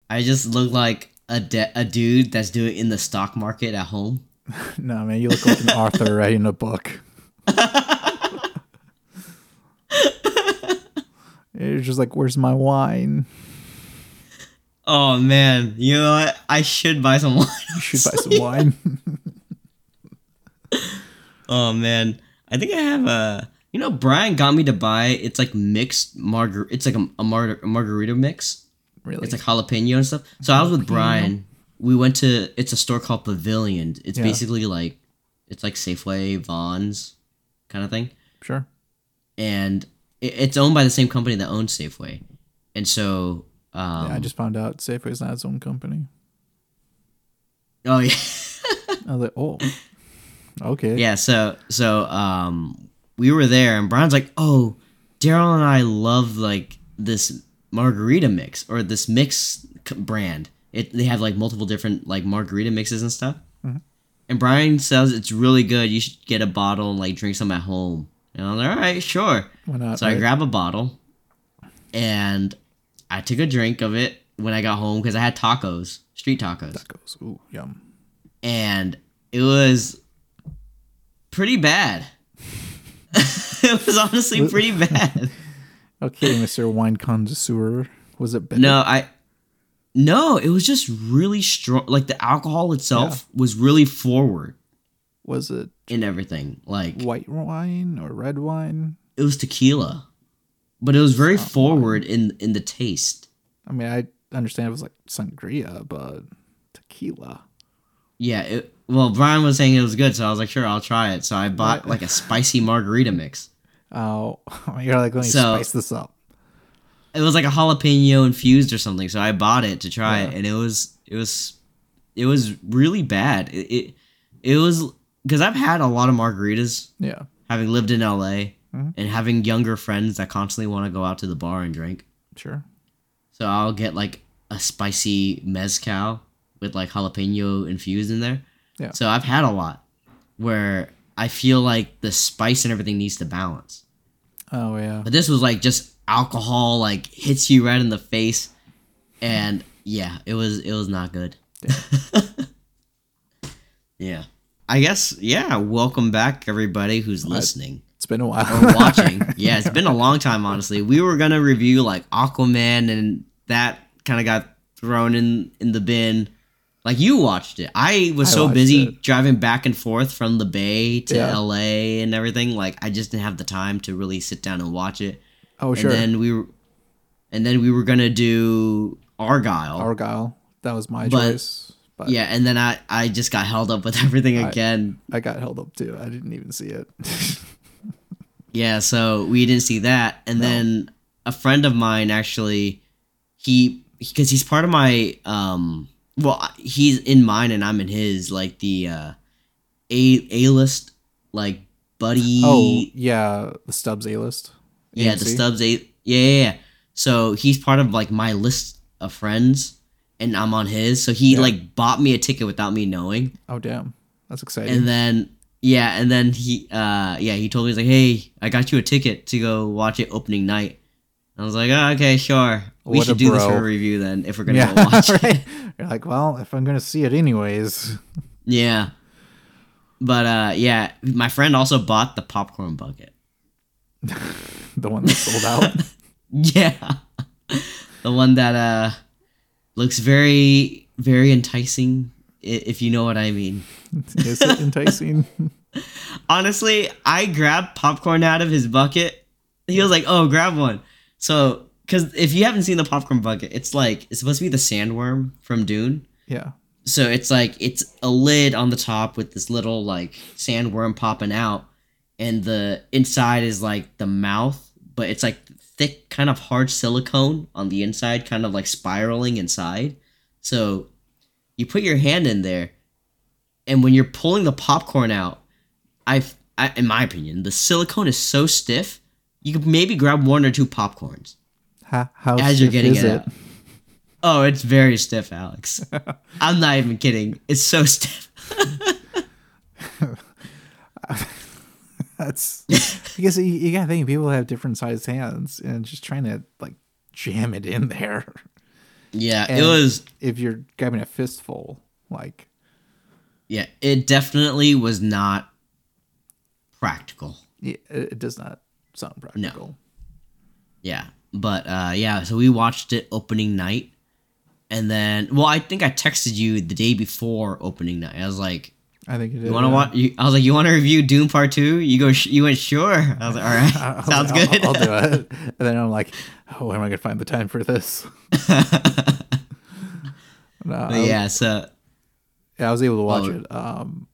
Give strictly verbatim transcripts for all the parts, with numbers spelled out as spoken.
I just look like a de- a dude that's doing in the stock market at home. No, man, you look like an author writing a book. You're just like, where's my wine? Oh man, you know what? I should buy some wine. You should buy some wine. Oh man, I think I have a. You know, Brian got me to buy. It's like mixed margar. It's like a, a, mar- a margarita mix. Really? It's like jalapeno and stuff. So I was with Jalapeno? Brian. We went to. It's a store called Pavilion. It's Yeah. basically like, it's like Safeway, Vons, kind of thing. Sure. And it, it's owned by the same company that owns Safeway. And so, um, Yeah, I just found out Safeway's not its own company. oh yeah. I was like, oh, okay. Yeah, so so um we were there and Brian's like, "Oh, Daryl and I love like this margarita mix or this mix c- brand. It they have like multiple different like margarita mixes and stuff." Mhm. And Brian says it's really good. You should get a bottle and like drink some at home. And I'm like, "All right, sure." Why not? So I right? grab a bottle and I took a drink of it when I got home because I had tacos, street tacos. Tacos. Ooh, yum. And it was pretty bad. It was honestly pretty bad. Okay, Mister Wine Connoisseur. Was it bitter? No, I no, it was just really strong. Like the alcohol itself was really forward Was it in everything. Like white wine or red wine? it was tequila, but it was very forward in in the taste. I mean, I understand it was like sangria, but tequila. Yeah, it, well, Brian was saying it was good, so I was like, sure, I'll try it. So I bought Right. like a spicy margarita mix. Oh, you're like, let me So- spice this up. It was like a jalapeno infused or something, so I bought it to try Yeah. it, and it was it was it was really bad. It it, it was because I've had a lot of margaritas, Yeah. having lived in L A Mhm. and having younger friends that constantly want to go out to the bar and drink. Sure. So I'll get like a spicy mezcal with like jalapeno infused in there. Yeah. So I've had a lot where I feel like the spice and everything needs to balance. Oh, yeah. But this was like just alcohol like hits you right in the face, and yeah, it was it was not good. Yeah. I guess yeah, welcome back everybody who's listening It's been a while. or watching. Yeah, it's been a long time honestly. We were going to review like Aquaman and that kind of got thrown in in the bin. Like you watched it. I was I so watched busy it. driving back and forth from the Bay to Yeah. L A and everything. Like I just didn't have the time to really sit down and watch it. Oh, sure. And then we were, and then we were gonna do Argyle. Argyle. That was my But- choice. But Yeah, and then I I just got held up with everything I- again. I got held up too. I didn't even see it. Yeah, so we didn't see that, and No. then a friend of mine actually, he because he's part of my um. Well, he's in mine and I'm in his, like the uh, a a list like buddy. Oh, yeah. The Stubbs A list. Yeah, the Stubbs eight. Yeah, yeah, yeah. So he's part of like my list of friends, and I'm on his. So he Yeah. like bought me a ticket without me knowing, Oh, damn. That's exciting. and then yeah, and then he uh yeah he told me, he's like, hey, I got you a ticket to go watch it opening night. I was like, oh, okay, sure. We What a should do this bro. for a review then if we're gonna yeah, go watch it. right. You're like, well, if I'm gonna see it anyways. Yeah, but uh yeah, my friend also bought the popcorn bucket. The one that sold out. Yeah. The one that uh looks very very enticing, i- if you know what I mean. Is it enticing? Honestly, I grabbed popcorn out of his bucket. He was like, "Oh, grab one." So, cuz if you haven't seen the popcorn bucket, it's like it's supposed to be the sandworm from Dune. Yeah. So, it's like it's a lid on the top with this little like sandworm popping out, and the inside is like the mouth, but it's like thick kind of hard silicone on the inside, kind of like spiraling inside. So you put your hand in there, and when you're pulling the popcorn out, I've, I, in my opinion, the silicone is so stiff, you could maybe grab one or two popcorns How, how as you're stiff getting is it out. Oh, it's very stiff, Alex. I'm not even kidding. It's so stiff. That's because you, you gotta think people have different sized hands and just trying to like jam it in there. Yeah, And it was. if you're grabbing a fistful, like Yeah, it definitely was not practical. yeah, it, it does not sound No. practical. Yeah, but uh, yeah, so we watched it opening night, and then well, I think I texted you the day before opening night. I was like, I think it is. "You want to watch?" You, I was like, "You want to review Doom Part Two?" You go. Sh- you went sure. I was like, "All right, I was sounds like, good." I'll, I'll do it. And then I'm like, oh, where am I gonna find the time for this? No, I But was, yeah, so yeah, I was able to watch Oh. it um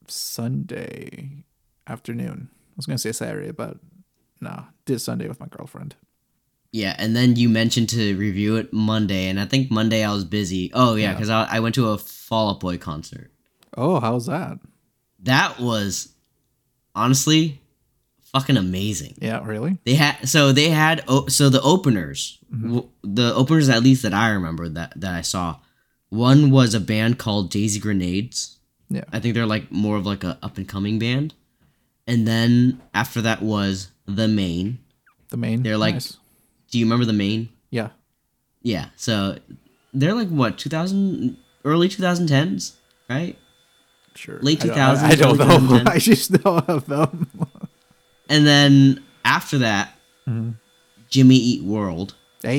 Sunday afternoon. I was gonna say Saturday, but no, did Sunday with my girlfriend. yeah, and then you mentioned to review it Monday, and I think Monday I was busy. Oh yeah, Yeah. because I, I went to a Fall Out Boy concert. Oh, how's that? That was honestly fucking amazing. Yeah, really? They had so they had o- so the openers, Mm-hmm. w- the openers at least that I remember that that I saw. One was a band called Daisy Grenades. Yeah. I think they're like more of like a up and coming band. And then after that was The Main. The main. They're like- Nice. Do you remember The Main? Yeah. Yeah. So they're like what two thousand early twenty tens, right? Sure. Late I don't- two thousands, I, I don't early know. twenty tens. I just know of them. And then after that, Mhm. Jimmy Eat World.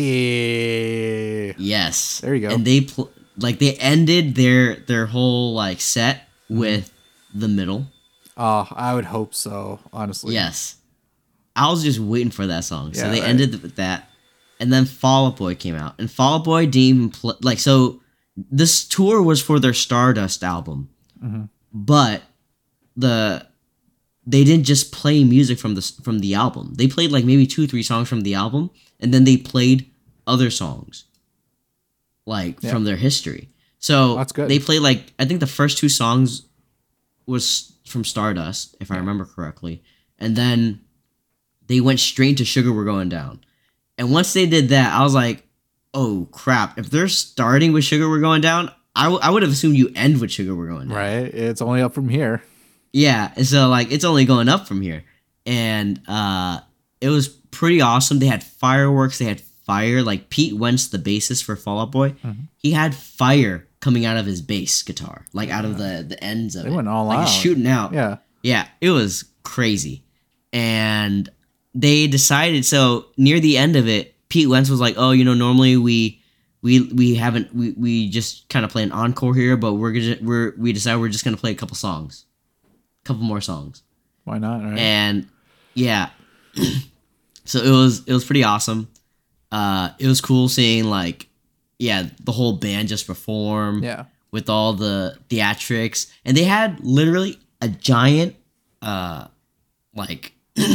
Hey. Yes. There you go. And they pl- like they ended their their whole like set with The Middle. Oh, I would hope so, honestly. Yes. I was just waiting for that song. So Yeah, they right. ended with that. And then Fall Out Boy came out. And Fall Out Boy didn't even play like so this tour was for their Stardust album. Mhm. But the they didn't just play music from the from the album. They played like maybe two, three songs from the album, and then they played other songs, like Yeah. from their history. So That's good. they played like I think the first two songs was from Stardust, if I remember correctly, and then they went straight to Sugar We're Going Down. And once they did that, I was like, oh crap! If they're starting with Sugar We're Going Down, I, w- I would have assumed you end with Sugar We're Going Down. Right? It's only up from here. Yeah, and so like it's only going up from here, and uh, it was pretty awesome. They had fireworks. They had fire. Like Pete Wentz, the bassist for Fall Out Boy, Mhm. he had fire coming out of his bass guitar, like out of the the ends of They it. went all like out. it's shooting out. Yeah. Yeah, it was crazy, and they decided. So near the end of it, Pete Wentz was like, "Oh, you know, normally we." We, we haven't we, we just kind of play an encore here, but we're gonna we're we decided we're just gonna play a couple songs, couple more songs. Why not? Right? And yeah, so it was it was pretty awesome. Uh, it was cool seeing like yeah the whole band just perform yeah. with all the theatrics, and they had literally a giant uh like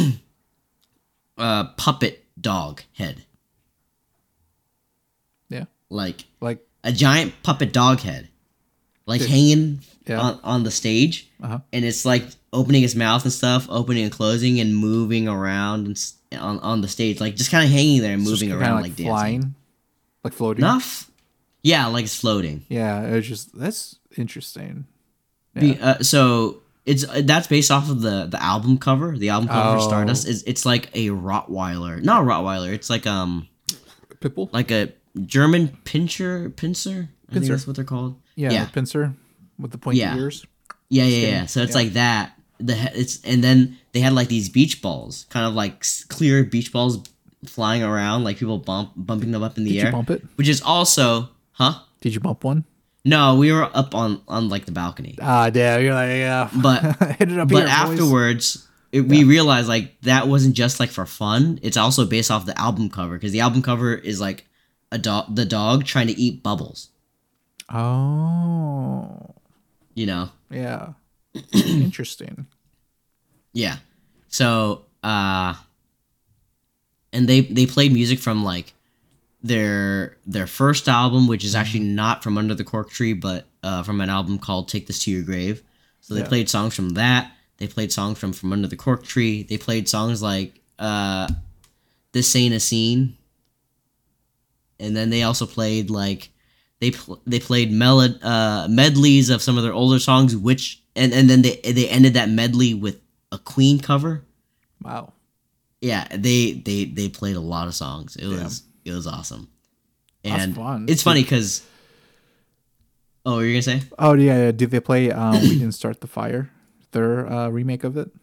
uh puppet dog head, Yeah. like Like, a giant puppet dog head, like Yeah. hanging Yeah. on, on the stage. uh-huh. And it's like opening its mouth and stuff, opening and closing and moving around and s- on, on the stage, like just kind of hanging there and It's just moving kinda around like, like, dancing. flying, like floating. Enough, yeah, like it's floating. Yeah, it was just that's interesting. Yeah. Be- uh, so it's uh, that's based off of the the album cover. The album cover for Oh. Stardust is it's like a Rottweiler, not a Rottweiler. It's like um Pitbull. like a German pincher pincer. I think Pincer. that's what they're called. Yeah, yeah. the pincer with the pointy Yeah. ears. Yeah, yeah, Skinny. yeah. So it's Yeah. like that. The he- it's and then they had like these beach balls, kind of like s- clear beach balls flying around, like people bump bumping them up in the Did air. you bump it? Which is also, huh? Did you bump one? No, we were up on on like the balcony. Ah, damn. You're like, yeah. But- hit it up But here, boys. afterwards, it, we realized like that wasn't just like for fun. It's also based off the album cover because the album cover is like a dog, the dog trying to eat bubbles. Oh, You know. yeah. Interesting. Yeah. So, uh and they they played music from like their their first album, which is actually not from Under the Cork Tree, but uh from an album called Take This to Your Grave. So they Yeah. played songs from that. They played songs from From Under the Cork Tree. They played songs like uh This Ain't a Scene. And then they also played like they pl- they played melod- uh, medleys of some of their older songs, which and, and then they they ended that medley with a Queen cover. Wow. Yeah, they they they played a lot of songs. It was it was awesome, And That's fun. it's funny because. Oh, you're gonna say? Oh yeah, yeah. Did they play um, "We Didn't Start the Fire"? Their uh, remake of it.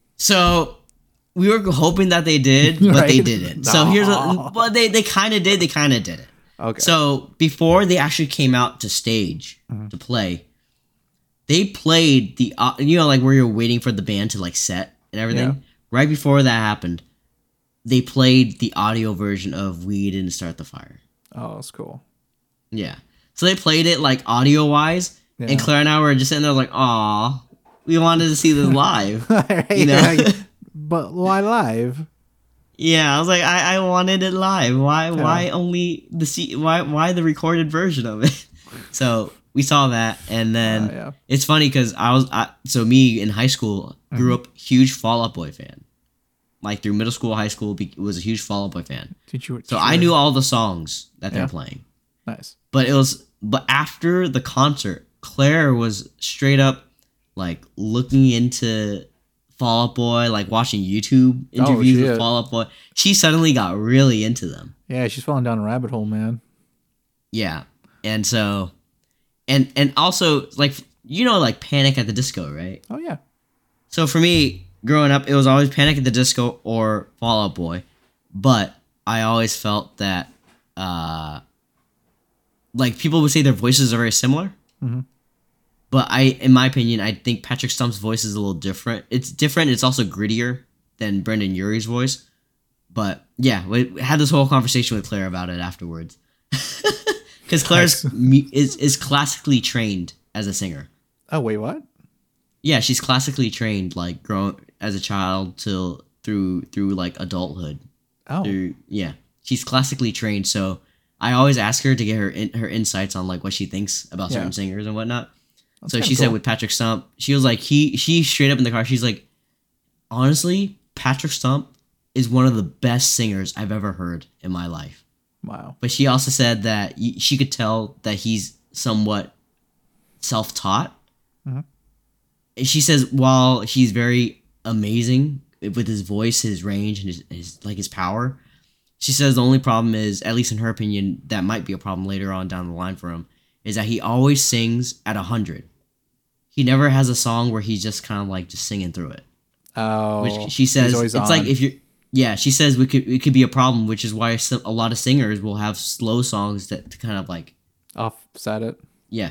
So we were hoping that they did, but Right? they didn't. So here's No. a, well, they they kind of did, they kind of didn't. Okay. So before they actually came out to stage Mm-hmm. to play, they played the uh, you know like where you're waiting for the band to like set and everything. Yeah. Right before that happened, they played the audio version of "We Didn't Start the Fire." Oh, that's cool. Yeah. So they played it like audio wise, Yeah. and Claire and I were just sitting there like, "Aw, we wanted to see this live." You know? Like, but why live? Yeah, I was like, I, I wanted it live. Why Yeah. why only the C- why why the recorded version of it? So we saw that, and then Uh, yeah. it's funny because I was I, so me in high school grew Mm-hmm. up huge Fall Out Boy fan. Like through middle school, high school, be, was a huge Fall Out Boy fan. Did you? So I knew all the songs that they Yeah. were playing. Nice. But it was but after the concert, Claire was straight up like looking into Fall Out Boy, like watching YouTube interviews shit. with Fall Out Boy. She suddenly got really into them. Yeah, she's falling down a rabbit hole, man. Yeah. And so and and also like you know like Panic at the Disco, right? Oh yeah. So for me, growing up, it was always Panic at the Disco or Fall Out Boy. But I always felt that uh like people would say their voices are very similar. Mhm. But I, in my opinion, I think Patrick Stump's voice is a little different. It's different. It's also grittier than Brendan Urie's voice. But yeah, we had this whole conversation with Claire about it afterwards. Because Claire's mu- is is classically trained as a singer. Oh wait, what? Yeah, she's classically trained, like grown as a child till through through like adulthood. Oh, Through, yeah, she's classically trained. So I always ask her to get her in, her insights on like what she thinks about certain Yeah. singers and whatnot. that's So kinda she said cool. with Patrick Stump, she was like he she straight up in the car. She's like, honestly, Patrick Stump is one of the best singers I've ever heard in my life. Wow. But she also said that y- she could tell that he's somewhat self-taught. Mhm. And she says while he's very amazing with his voice, his range, and his, his like his power, she says the only problem is, at least in her opinion, that might be a problem later on down the line for him, is that he always sings at a hundred. He never has a song where he's just kind of like just singing through it. Oh, Which she he's says always it's like on. if you're yeah, she says we could it could be a problem, which is why some, a lot of singers will have slow songs that to kind of like offset it. yeah.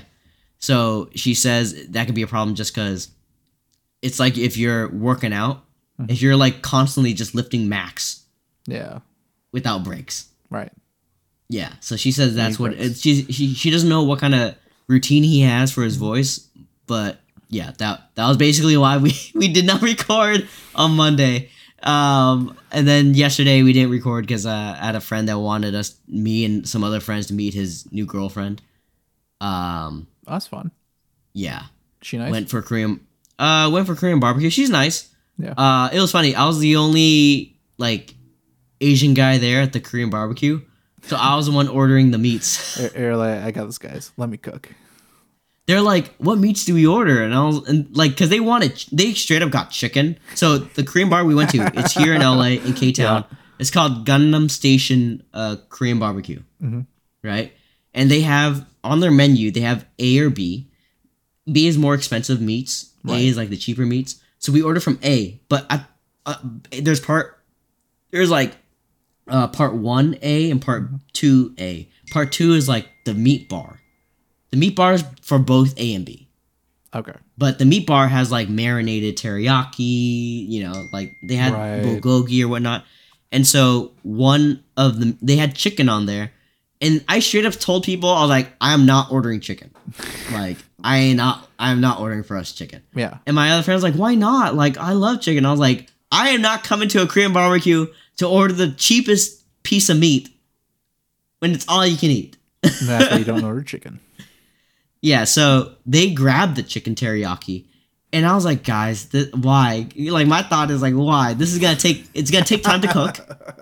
So she says that could be a problem just because it's like if you're working out, Mhm. if you're like constantly just lifting max Yeah. without breaks. Right. Yeah. So she says that's Need what breaks. it's, she she she doesn't know what kind of routine he has for his voice, but yeah, that that was basically why we we did not record on Monday. Um, and then yesterday we didn't record because uh, I had a friend that wanted us, me and some other friends, to meet his new girlfriend. Um, Oh, that's fun. yeah, She nice. went for Korean. Uh, went for Korean barbecue. She's nice. Yeah. Uh, it was funny. I was the only like Asian guy there at the Korean barbecue, so I was the one ordering the meats. You're- you're like, I got this, guys. Let me cook. They're like, "What meats do we order?" And I was and like, because they wanted, they straight up got chicken. So the Korean bar we went to, it's here in L A in K Town. Yeah. It's called Gangnam Station uh, Korean Barbecue, Mhm. right? And they have on their menu they have A or B. B is more expensive meats. Right. A is like the cheaper meats. So we order from A, but I, uh, there's part there's like uh, part one A and part two A. Part two is like the meat bar. The meat bar is for both A and B. Okay. But the meat bar has like marinated teriyaki, you know, like they had Right. bulgogi or whatnot. And so one of them, they had chicken on there. And I straight up told people, I was like, I am not ordering chicken. Like, I ain't not, I'm not ordering for us chicken. Yeah. And my other friends like, why not? Like, I love chicken. I was like, I am not coming to a Korean barbecue to order the cheapest piece of meat when it's all you can eat. And that's why you don't order chicken. Yeah, so they grabbed the chicken teriyaki, and I was like, guys, th- why? Like, my thought is like, why? This is gonna take. It's gonna take time to cook,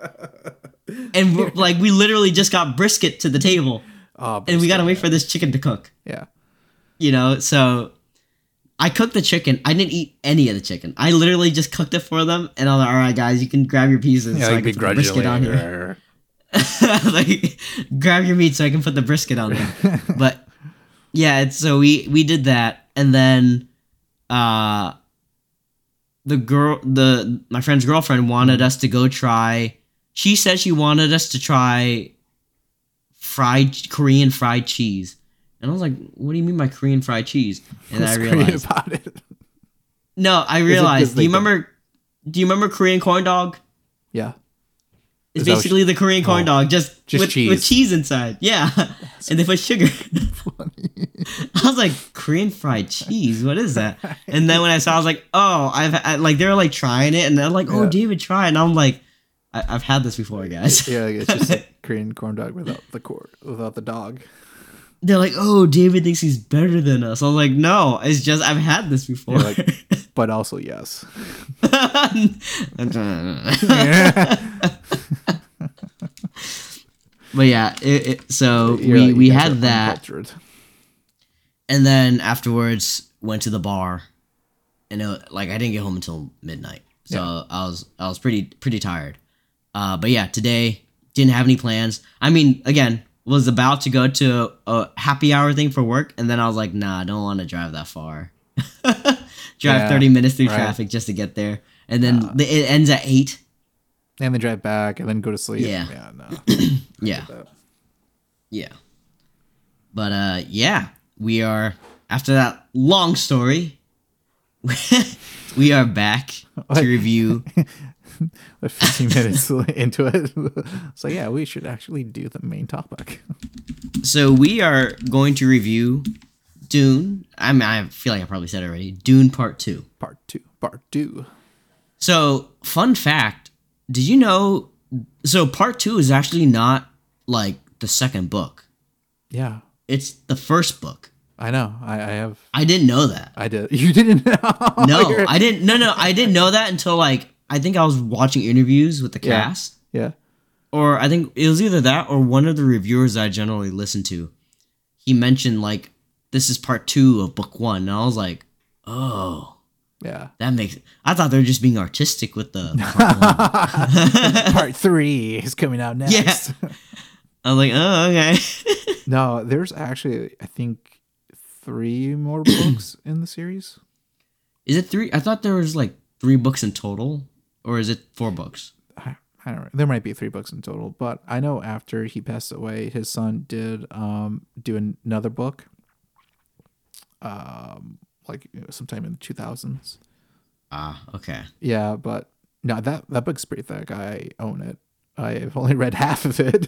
and we're, like we literally just got brisket to the table, Oh, and we gotta wait brisket, for this chicken to cook. Yeah. You know, so I cooked the chicken. I didn't eat any of the chicken. I literally just cooked it for them, and I was like, all right, guys, you can grab your pieces. Yeah, so I like can put the brisket on here. like grab your meat so I can put the brisket on there. But yeah, it's, so we we did that, and then uh the girl the my friend's girlfriend wanted us to go try. She said she wanted us to try fried Korean fried cheese, and I was like, "What do you mean by Korean fried cheese?" And What's I Korean realized about it. no, I Is it 'cause realized. Do they you don't- remember? Do you remember Korean corn dog? Yeah. It's Is that what basically the Korean corn Oh, dog, just, just with, cheese. with cheese inside. Yeah, and they put sugar. I was like, Korean fried cheese. What is that? And then when I saw, I was like, oh, I've I, like they were like trying it, and they're like, oh, Yeah. David, try it. And I'm like, I, I've had this before, guys. Yeah, it's just a Korean corn dog without the cor- without the dog. They're like, oh, David thinks he's better than us. I was like, no, it's just I've had this before. You're like, but also yes. But yeah, it, it, so You're we like, we you guys had are that. uncultured. And then afterwards went to the bar, and it, like I didn't get home until midnight, so Yeah. I was I was pretty pretty tired. Uh, but yeah, today didn't have any plans. I mean, again, was about to go to a happy hour thing for work, and then I was like, nah, I don't want to drive that far. Drive Yeah, thirty minutes through right. traffic just to get there, and then Uh, the, it ends at eight. And then drive back and then go to sleep. Yeah. Yeah, no. Yeah, That. yeah. But uh, yeah, we are after that long story. We are back What? to review. But fifteen minutes into it. So yeah, we should actually do the main topic. So we are going to review Dune. I mean, I feel like I probably said it already. Dune Part Two. Part two. Part two. So, fun fact: did you know? So, Part Two is actually not like the second book. Yeah. It's the first book. I know. I, I have I didn't know that. I did. You didn't know. No, You're- I didn't. No, no, I didn't know that until like I think I was watching interviews with the Yeah. cast, Yeah. or I think it was either that or one of the reviewers that I generally listen to. He mentioned like this is part two of book one, and I was like, oh, Yeah. that makes. I thought they were just being artistic with the part one. Part three is coming out next. Yeah. I was like, oh, okay. No, there's actually I think three more books in the series. Is it three? I thought there was like three books in total, or is it four books? I, I don't know. There might be three books in total, but I know after he passed away, his son did um do another book. Um, like you know, sometime in the two thousands. Ah, okay. Yeah, but no, that that book's pretty thick. I own it. I've only read half of it.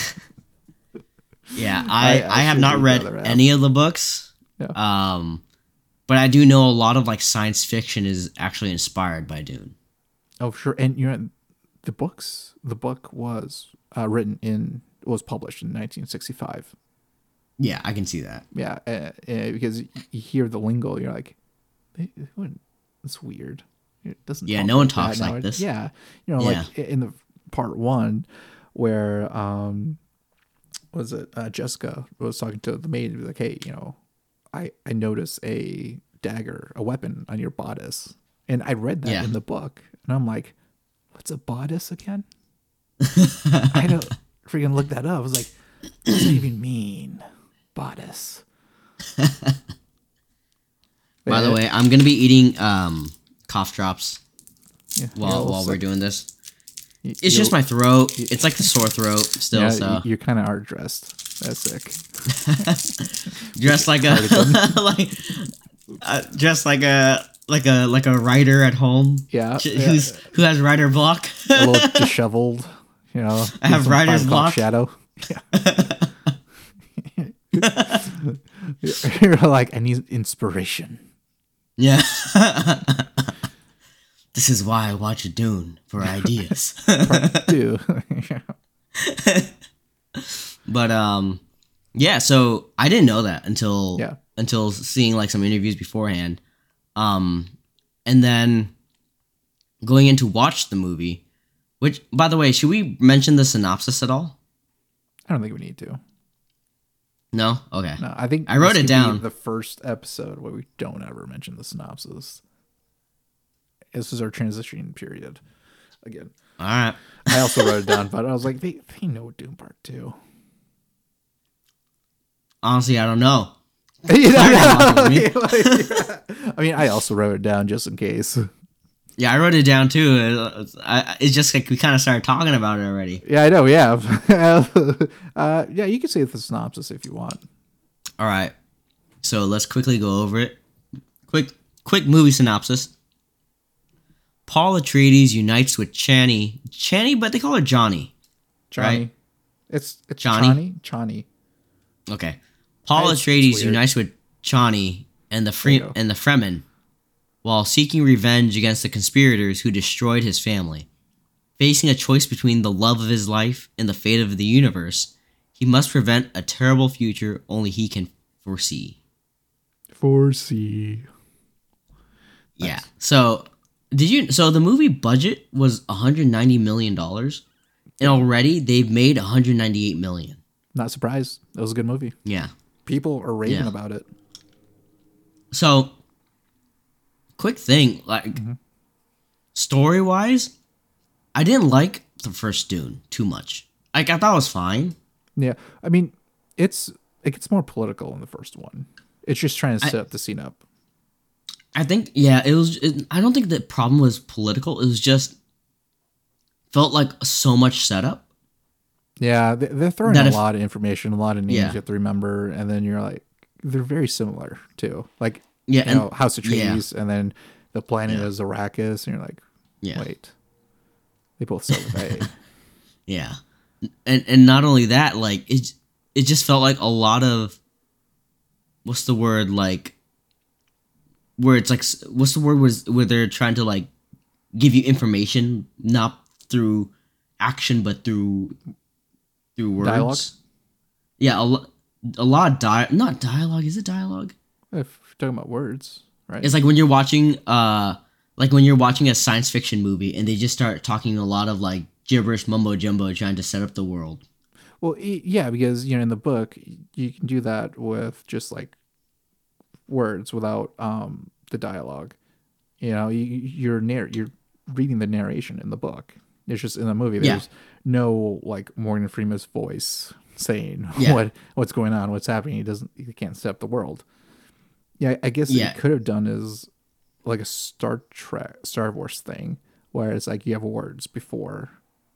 Yeah, I, I- I, I have should not read the read other half. any of the books. Yeah. Um, but I do know a lot of like science fiction is actually inspired by Dune. Oh, sure. And you know, the books. The book was uh, written in was published in nineteen sixty-five. Yeah, I can see that. Yeah, uh, uh, because you hear the lingo, you're like, "They- they wouldn't- that's weird. It doesn't. Yeah, talk no one that talks like now." this. Yeah, you know, Yeah. like i- in the part one, where um, was it uh, Jessica was talking to the maid, and be like, hey, you know, I I notice a dagger, a weapon on your bodice, and I read that Yeah. in the book, and I'm like, what's a bodice again? I don't freaking look that up. I was like, what does it even mean? Bodice. By the Yeah, way, I'm gonna be eating um cough drops yeah, while you're while also- we're doing this. y- It's just you're- my throat. It's like the sore throat still. yeah, so y- you're kind of art dressed. That's sick. dressed like a like uh, dressed like a like a like a writer at home. Yeah, Sh- yeah. Who's who has writer block? A little disheveled. You know, I have some writer's five o'clock block. shadow. You're like, I need inspiration. Yeah. This is why I watch Dune for ideas. Do But um yeah, so I didn't know that until Yeah. until seeing like some interviews beforehand. Um and then going in to watch the movie, which by the way, should we mention the synopsis at all? I don't think we need to. No? Okay. No, I think I wrote this it could be down. the first episode where we don't ever mention the synopsis. This is our transition period. again. All right. I also wrote it down, but I was like, they they know Doom Part Two. Honestly, I don't know. You know, Clarity like, yeah. I mean, I also wrote it down just in case. Yeah, I wrote it down too. It's, I, it's just like we kind of started talking about it already. Yeah, I know. Yeah, uh, yeah. You can say the synopsis if you want. All right. So let's quickly go over it. Quick, quick movie synopsis. Paul Atreides unites with Chani. Chani, but they call her Johnny. Johnny. Right? It's it's Johnny? Chani. Chani. Okay. Paul It's- Atreides it's weird. unites with Chani and the There you Fre- go. and the Fremen while seeking revenge against the conspirators who destroyed his family. Facing a choice between the love of his life and the fate of the universe, he must prevent a terrible future only he can foresee. Foresee. Yeah. So, did you so the movie budget was one hundred ninety million dollars and already they've made one hundred ninety-eight million. Not surprised. It was a good movie. Yeah. People are raving Yeah. about it. So, quick thing, like Mm-hmm. story wise, I didn't like the first Dune too much. Like I thought it was fine. Yeah, I mean, it's it gets more political in the first one. It's just trying to set up the scene up. I think yeah, it was. It, I don't think the problem was political. It was just felt like so much setup. Yeah, they- they're throwing That a if- lot of information, a lot of names Yeah. you have to remember, and then you're like, they're very similar too. Like, Yeah, you and- know, House of yeah. Trees, and then the planet Yeah. is Arrakis, and you're like, Yeah, wait, they both start with A. yeah, and and not only that, like it, it just felt like a lot of what's the word like where it's like s- what's the word was where they're trying to like give you information not through action but through through words. Dialogue? Yeah, a, lo- a lot of di- not dialogue. Is it dialogue? If you're talking about words, right? It's like when you're watching uh like when you're watching a science fiction movie and they just start talking a lot of like gibberish mumbo jumbo trying to set up the world. Well, e- yeah, because you know in the book you can do that with just like words without um the dialogue. You know, you you're narr- you're reading the narration in the book. It's just in the movie. Yeah. There's no like Morgan Freeman's voice saying Yeah. what what's going on, what's happening. He doesn't. He can't set up the world. Yeah, I guess Yeah. what he could have done is like a Star Trek, Star Wars thing, where it's like you have words before.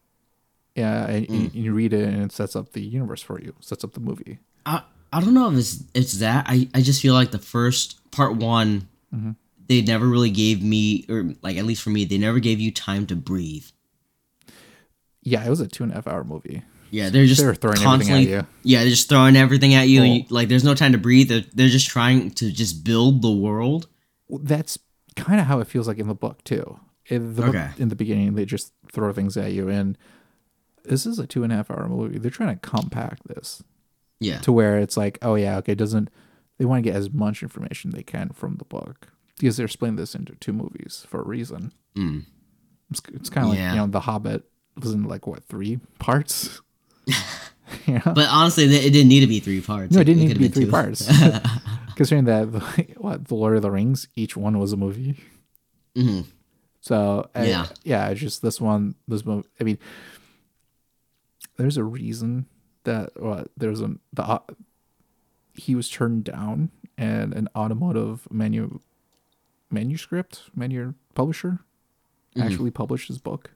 Yeah, and, Mm. and you read it and it sets up the universe for you, sets up the movie. I I don't know if it's it's that. I, I just feel like the first part one Mm-hmm. they never really gave me or like at least for me, they never gave you time to breathe. Yeah, it was a two and a half hour movie. Yeah, they're just They're throwing everything constantly at you. Yeah, they're just throwing everything at you and Well- you, like there's no time to breathe. They're, they're just trying to just build the world. Well, that's kind of how it feels like in the book too. In the book, Okay. in the beginning, they just throw things at you, and this is a two and a half hour movie. They're trying to compact this Yeah. to where it's like, oh yeah, okay, it doesn't they want to get as much information they can from the book because they're splitting this into two movies for a reason. Mm. It's, it's kind of like Yeah. you know, The Hobbit was in like what three parts. Yeah, But honestly, it didn't need to be three parts. no, it didn't need to could've be been three two. parts. Considering that, what the Lord of the Rings, each one was a movie. Mhm. So I- Yeah. yeah, it's just this one, this movie. I mean, there's a reason that what there's a the uh, he was turned down, and an automotive manu manuscript manu publisher Mhm. actually published his book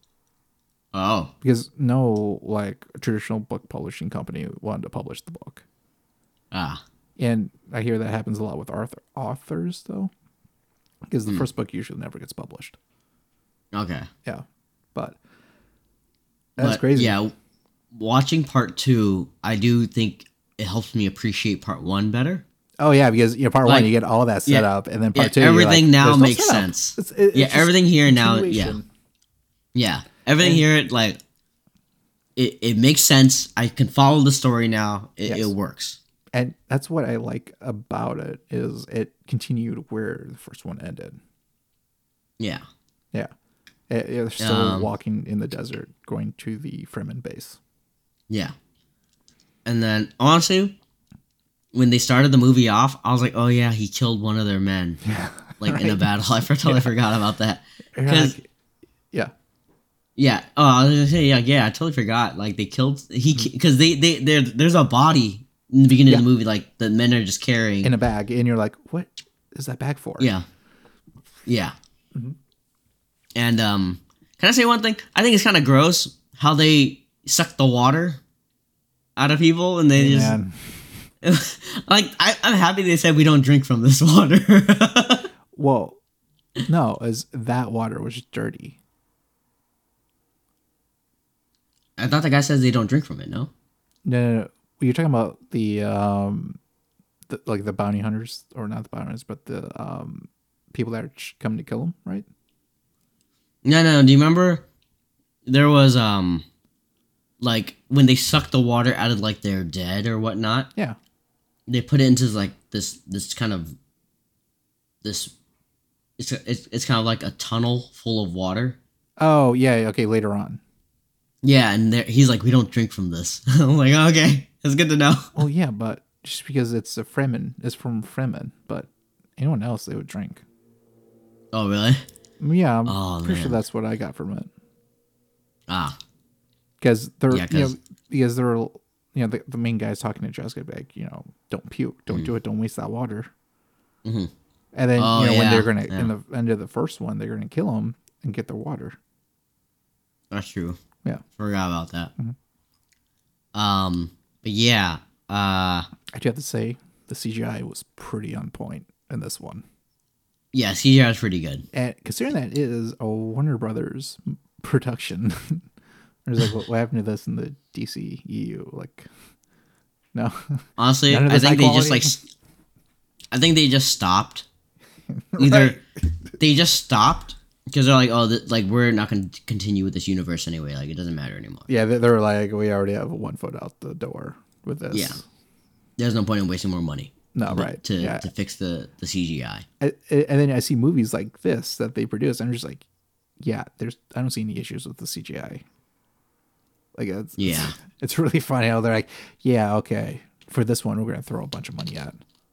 Oh. because no like traditional book publishing company wanted to publish the book. Ah. And I hear that happens a lot with author authors though, because the Hmm. first book usually never gets published. Okay. Yeah, but that's But, crazy. Yeah, watching part two, I do think it helps me appreciate part one better. Oh yeah, because you know part Like, one you get all that set yeah, up, and then yeah, part two you're everything like, now "There's no makes setup." sense. It's, it- it's Yeah, just everything here now- yeah. continuation. Yeah, everything And- here, like, it, it makes sense. I can follow the story now. It, Yes. it works. And that's what I like about it is it continued where the first one ended. Yeah. Yeah, It- they're still Um, walking in the desert, going to the Fremen base. Yeah. And then, honestly, when they started the movie off, I was like, oh, yeah, he killed one of their men. Like, in a battle. I totally forgot about that. You're Because like, yeah, Yeah. Oh, I was gonna say, yeah, yeah. I totally forgot. Like they killed he because they they there there's a body in the beginning Yeah. of the movie. Like the men are just carrying. in a bag, and you're like, what is that bag for? Yeah. Yeah. Mhm. And um, can I say one thing? I think it's kind of gross how they suck the water out of people, and they Hey, just man. like I, I'm happy they said we don't drink from this water. Well, no, as that water was dirty. I thought the guy says they don't drink from it. No. No, no, no. You're talking about the um, the, like the bounty hunters, or not the bounty hunters, but the um, people that are ch- coming to kill them, right? No, no. Do you remember there was um, like when they sucked the water out of like their dead or whatnot? Yeah. They put it into like this this kind of this. It's it's it's kind of like a tunnel full of water. Oh, yeah. Okay, later on. Yeah, and there, he's like, we don't drink from this. I'm like, okay, that's good to know. Well, yeah, but just because it's a Fremen, it's from Fremen, but anyone else they would drink. Oh, really? Yeah, I'm Oh, pretty sure man. that's what I got from it. Ah, Because they're, Yeah, you know, 'cause- because they're, you know, the, the main guy's talking to Jessica, like, you know, don't puke, don't Mm. do it, don't waste that water. Mhm. And then, Oh, you know, when yeah, they're gonna yeah. in the end of the first one, they're gonna kill him and get their water. that's true. Yeah, Forgot about that. Mhm. Um, but yeah, uh, I do have to say the C G I was pretty on point in this one, yeah, C G I is pretty good. and considering that it is a Warner Brothers production, there's like, what, what happened to this in the D C E U? Like, no, Honestly, None of I this think high they just like, quality? s- I think they just stopped. Either Right. they just stopped because they're like, oh, th- like we're not going to continue with this universe anyway. Like it doesn't matter anymore. Yeah, they, they're like, we already have one foot out the door with this. Yeah. There's no point in wasting more money. No, to- right. To Yeah. to fix the the C G I. I, I- and then I see movies like this that they produce, and I'm just like, yeah, there's I don't see any issues with the C G I. Like, it's, Yeah. it's, it's really funny how they're like, yeah, okay, for this one we're gonna throw a bunch of money at,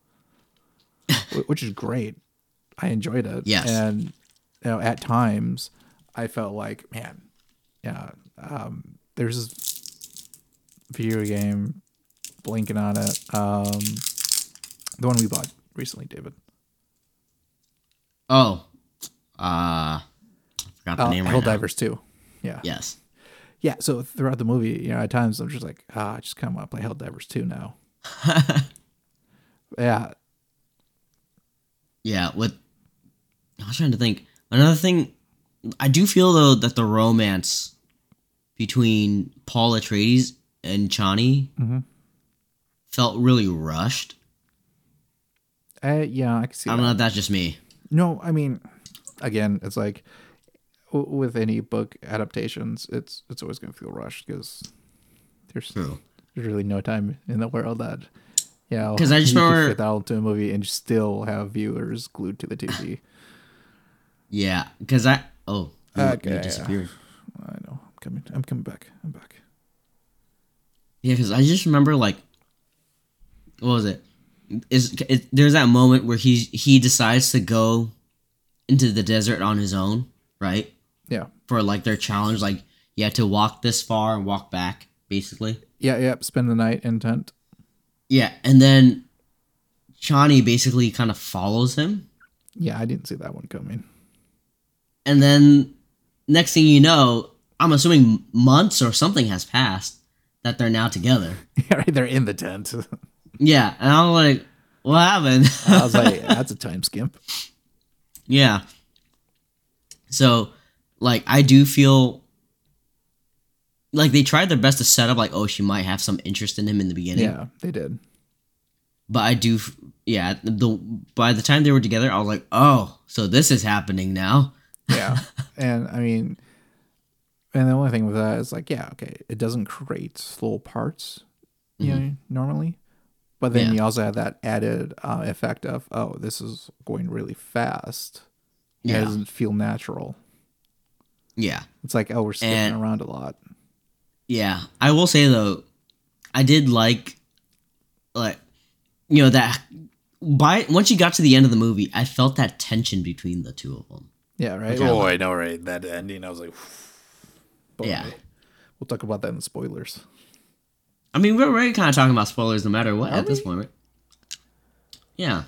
Wh- which is great. I enjoyed it. Yes. And you know, at times I felt like, man, yeah, um, there's this video game, blanking on it, um, the one we bought recently, David. Oh, uh, I forgot the Uh, name right now. Helldivers two. Yeah. Yes. Yeah. So throughout the movie, you know, at times I'm just like, ah, I just kind of want to play Helldivers two now. Yeah. Yeah. With I was trying to think. Another thing, I do feel though that the romance between Paul Atreides and Chani Mhm. felt really rushed. Uh, yeah, I can see I that. don't know if that's just me. No, I mean, again, it's like w- with any book adaptations, it's it's always going to feel rushed because there's True. there's really no time in the world that, you know, 'Cause I just you could remember- fit that all into a movie and still have viewers glued to the T V. Yeah, because I oh you, Okay, you disappeared. I know. I'm coming. I'm coming back. I'm back. Yeah, because I just remember like, what was it? Is it, there's that moment where he he decides to go into the desert on his own, right? Yeah. For like their challenge, like you had to walk this far and walk back, basically. Yeah. Yeah. Spend the night in tent. Yeah, and then Chani basically kind of follows him, Yeah, I didn't see that one coming. and then next thing you know, I'm assuming months or something has passed that they're now together. Yeah, right. They're in the tent. Yeah, and I'm like, what happened? I was like, that's a time skimp. Yeah. So, like, I do feel like they tried their best to set up, like, oh, she might have some interest in him in the beginning. Yeah, they did. But I do, yeah. The by the time they were together, I was like, oh, so this is happening now. Yeah. And I mean, and the only thing with that is like, yeah, okay, it doesn't create slow parts, you know, normally. But then Yeah. you also have that added uh, effect of, oh, this is going really fast. It Yeah. doesn't feel natural. Yeah. It's like, oh, we're skipping And- around a lot. Yeah. I will say though, I did like, like, you know that by once you got to the end of the movie, I felt that tension between the two of them. Yeah, right. Okay. Oh, I know, right? That ending, I was like, Boy, Yeah. we'll talk about that in the spoilers. I mean, we're already kind of talking about spoilers no matter what Are at this we? point, right? Yeah.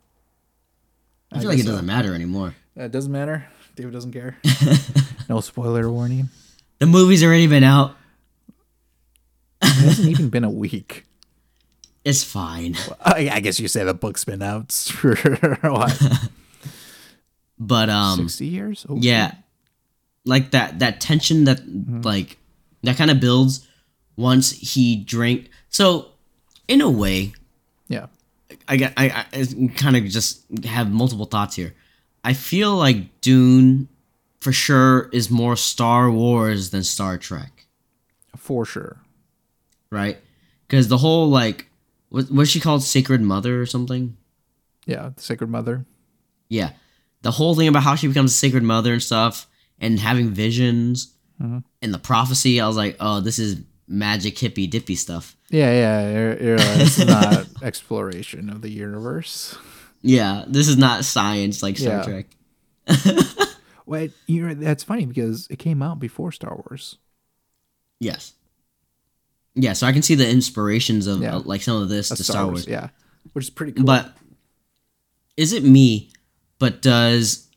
I I feel like it guess so. doesn't matter anymore. Uh, It doesn't matter. David doesn't care. No spoiler warning. The movie's already been out. It hasn't even been a week. It's fine. I, I guess you say the book's been out for what? But um Sixty years? Oh, yeah. Like that that tension that like that kind of builds once he drank. So in a way, yeah. I get I, I kind of just have multiple thoughts here. I feel like Dune for sure is more Star Wars than Star Trek, For sure. right? Because the whole like what what's she called, Sacred Mother or something? Yeah, the Sacred Mother. Yeah, the whole thing about how she becomes a Sacred Mother and stuff, and having visions Mhm. and the prophecy. I was like, oh, this is magic hippy dippy stuff. Yeah, yeah. You're, you're right. It's not exploration of the universe. Yeah, this is not science like Star Yeah. Trek. Wait, you know, that's funny because it came out before Star Wars. Yes. Yeah, so I can see the inspirations of Yeah. uh, like some of this That's to Star Wars. yeah, which is pretty cool. But is it me? But does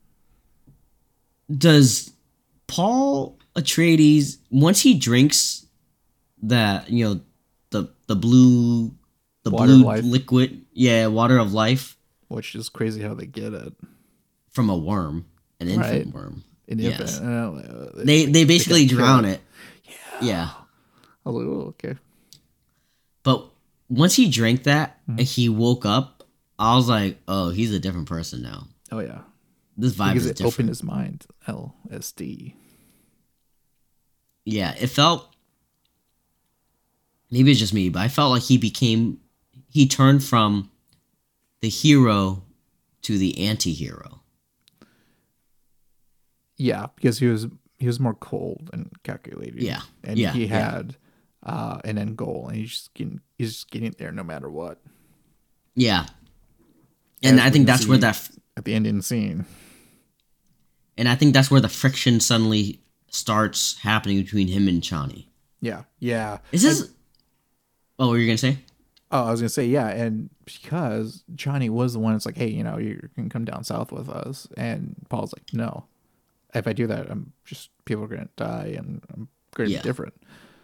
does Paul Atreides, once he drinks that, you know, the the blue the Water of blue life. liquid, yeah, water of life which is crazy how they get it. from a worm, an infant Right. worm. In Yes. infant, uh, They they basically gotta kill drown it. it. Yeah. I was like, oh, okay. But once he drank that Mm-hmm. and he woke up, I was like, oh, he's a different person now. Oh yeah, This vibe because is it different. opened his mind. L S D. Yeah, it felt, maybe it's just me, but I felt like he became, he turned from the hero to the anti-hero. Yeah, because he was he was more cold and calculated. Yeah, and yeah, he yeah. had uh, an end goal, and he's just getting he's just getting there no matter what. Yeah. And As I we think can that's where see that, at the ending scene. and I think that's where the friction suddenly starts happening between him and Chani. Yeah, yeah. Is this, oh, what were you going to say? Oh, I was gonna say yeah, and because Johnny was the one that's like, hey, you know, you can come down south with us, and Paul's like, no, if I do that, I'm just people are gonna die, and I'm gonna Yeah. be different.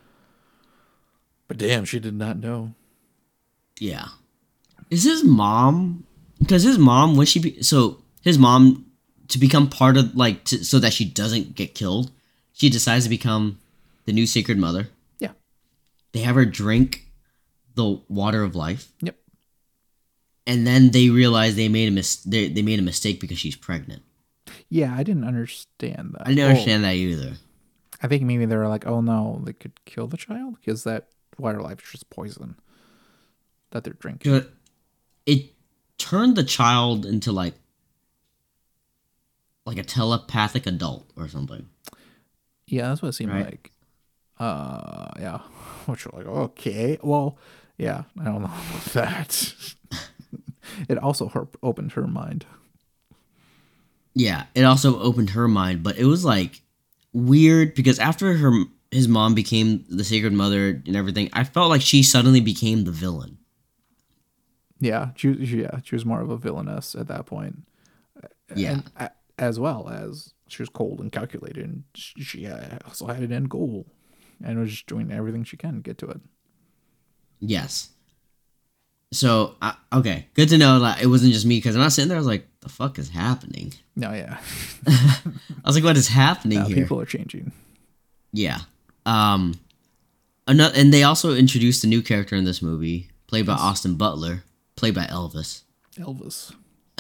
But damn, she did not know. Yeah. Is his mom, because his mom, when she, be, so his mom, to become part of, like, to, so that she doesn't get killed, she decides to become the new Sacred Mother. Yeah. They have her drink the water of life, Yep. and then they realize they made a mis- they, they made a mistake because she's pregnant. Yeah, I didn't understand that. I didn't Oh, understand that either. I think maybe they were like, oh no, they could kill the child because that water life is just poison that they're drinking. But it turned the child into like like a telepathic adult or something. Yeah, that's what it seemed Right. like. Uh, yeah. Which are like, okay, well, yeah, I don't know about that. It also her- opened her mind. Yeah, it also opened her mind, but it was like weird because after her his mom became the Sacred Mother and everything, I felt like she suddenly became the villain. Yeah, she, she yeah, she was more of a villainess at that point. Yeah. And a- as well as she was cold and calculated, and she she, uh, also had an end goal, and was just doing everything she can to get to it. Yes. So uh, okay, good to know that it wasn't just me because when I was sitting there, I was like, "The fuck is happening?" No, yeah, I was like, "What is happening now here?" people are changing. Yeah. Um. Another, and they also introduced a new character in this movie, played by Austin Butler, played by Elvis. Elvis.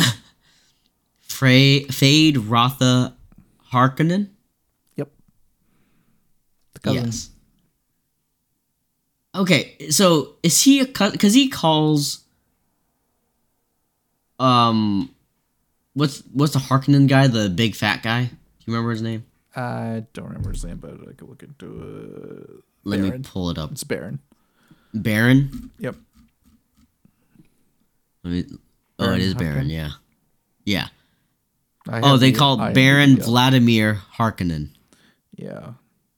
Frey, Fade Rotha Harkonnen. Yep. The cousin. Yes. Okay, so is he a cousin? Because he calls. Um, what's what's the Harkonnen guy? The big fat guy. Do you remember his name? I don't remember his name, but I could look into it. Let Baron. me pull it up. It's Baron. Baron. Yep. Let me, oh, Baron it is Baron. Harkonnen? Yeah. Yeah. I Oh, have they the call I M D B Baron up. Vladimir Harkonnen. Yeah.